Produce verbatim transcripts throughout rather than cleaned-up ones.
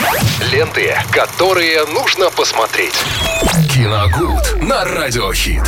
Ленты, которые нужно посмотреть. Киногуд на Радиохит.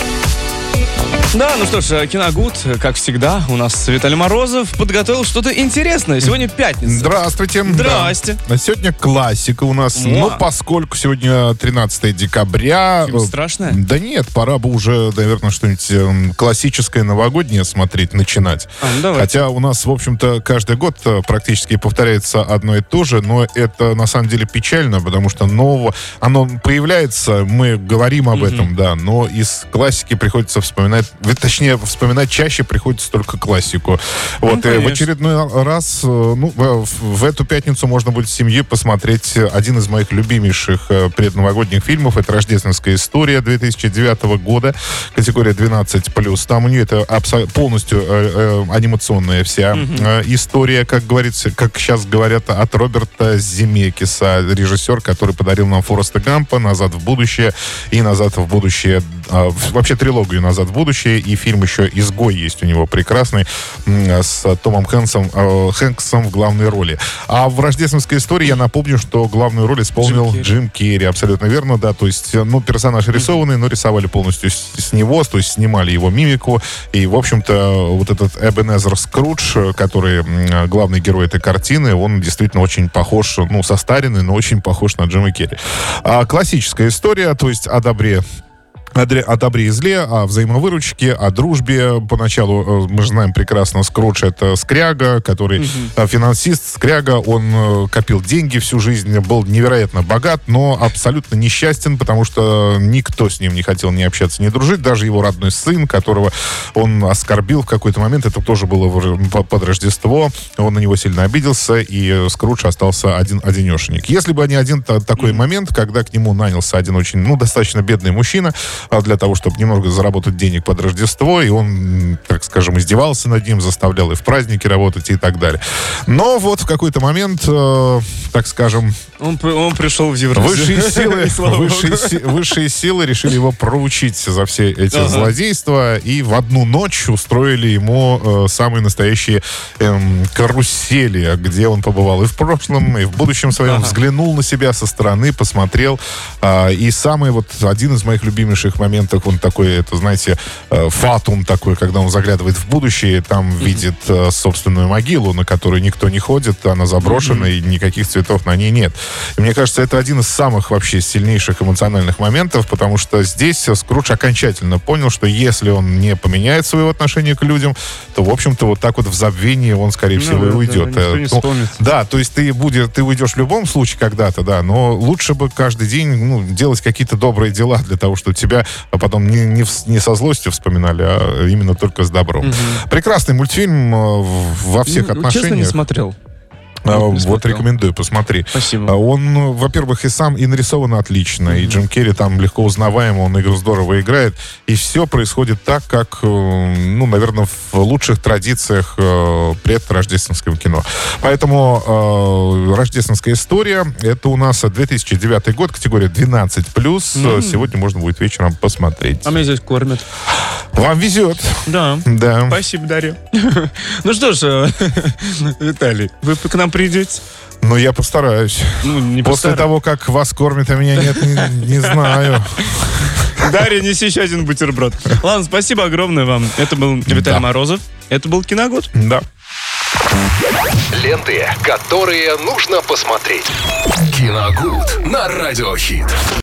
Да, ну что ж, Киногуд, как всегда, у нас Виталий Морозов подготовил что-то интересное. Сегодня пятница. Здравствуйте. Здрасте. Да. Сегодня классика у нас. О. Ну, поскольку сегодня тринадцатое декабря... Фильм страшное? Да нет, пора бы уже, наверное, что-нибудь классическое новогоднее смотреть, начинать. А, ну давайте. Хотя у нас, в общем-то, каждый год практически повторяется одно и то же, но это на самом деле печально, потому что нового... Оно появляется, мы говорим об Мгм. этом, да, но из классики приходится вспоминать... Точнее, вспоминать чаще приходится только классику. Вот, и в конечно. очередной раз, э, ну, в, в эту пятницу можно будет с семьей посмотреть один из моих любимейших э, предновогодних фильмов. Это «Рождественская история» две тысячи девятого года, категория двенадцать плюс. Там у нее это абсо- полностью э, э, анимационная вся э, история, как говорится, как сейчас говорят, от Роберта Земекиса, режиссер, который подарил нам Форреста Гампа, «Назад в будущее» и «Назад в будущее», э, вообще трилогию «Назад в будущее», и фильм еще «Изгой» есть у него прекрасный, м, с Томом Хэнксом, э, Хэнксом в главной роли. А в «Рождественской истории» я напомню, что главную роль исполнил Джим Керри. Джим Керри, абсолютно верно, да, то есть, ну, персонаж рисованный, но рисовали полностью с, с него, то есть снимали его мимику, и, в общем-то, вот этот Эбенезер Скрудж, который м, главный герой этой картины, он действительно очень похож, ну, состаренный, но очень похож на Джима Керри. А классическая история, то есть о добре, О, дре- о добре и зле, о взаимовыручке, о дружбе. Поначалу, э, мы же знаем прекрасно, Скрудж — это скряга, который э, финансист, скряга. Он э, копил деньги всю жизнь, был невероятно богат, но абсолютно несчастен, потому что никто с ним не хотел ни общаться, ни дружить. Даже его родной сын, которого он оскорбил в какой-то момент, это тоже было в- по- под Рождество. Он на него сильно обиделся, и Скрудж остался один, одинешенек. Если бы не один та- такой момент, когда к нему нанялся один очень, ну, достаточно бедный мужчина, а, для того, чтобы немного заработать денег под Рождество, и он, м, так скажем, издевался над ним, заставлял и в праздники работать, и так далее. Но вот в какой-то момент, э, так скажем, Он, при- он пришел в Евразию. высшие силы, И слава высшие, богу. си- высшие силы решили его проучить за все эти Ага. злодейства, и в одну ночь устроили ему э, самые настоящие эм, карусели, где он побывал и в прошлом, и в будущем своем, Ага. взглянул на себя со стороны, посмотрел. А, и самый вот один из моих любимейших моментов, он такой, это, знаете, э, фатум такой, когда он заглядывает в будущее, там видит э, собственную могилу, на которую никто не ходит, она заброшена, и никаких цветов на ней нет. И мне кажется, это один из самых вообще сильнейших эмоциональных моментов, потому что здесь Скрудж окончательно понял, что если он не поменяет свое отношение к людям, то, в общем-то, вот так вот в забвении он, скорее Ну всего, да, и да, уйдет. никто Э, не ну, вспомнит. да, то есть ты, будешь, ты уйдешь в любом случае когда-то, да, но лучше бы каждый день, ну, делать какие-то добрые дела для того, чтобы тебя потом не, не, в- не со злостью вспоминали, а именно только с добром. Прекрасный мультфильм э, в- во всех Ну, отношениях. Честно, не смотрел. А, Не Вот смотрел. рекомендую, посмотри. Спасибо. А Он, ну, во-первых, и сам и нарисован отлично, и Джим Керри там легко узнаваем, он игру здорово играет, и все происходит так, как, э, ну, наверное, в лучших традициях э, предрождественского кино. Поэтому э, «Рождественская история» — это у нас две тысячи девятый год, категория двенадцать плюс. Сегодня можно будет вечером посмотреть. А меня здесь кормят. Вам везет. Да. Да. Спасибо, Дарья. Ну что ж, э, Виталий, вы к нам придете? Но я постараюсь. Ну, не После постараюсь. того, как вас кормят, а меня нет, не, не знаю. Дарья, неси еще один бутерброд. Ладно, спасибо огромное вам. Это был Виталий Да. Морозов. Это был Киногуд. Да. Ленты, которые нужно посмотреть. Киногуд на Радиохит.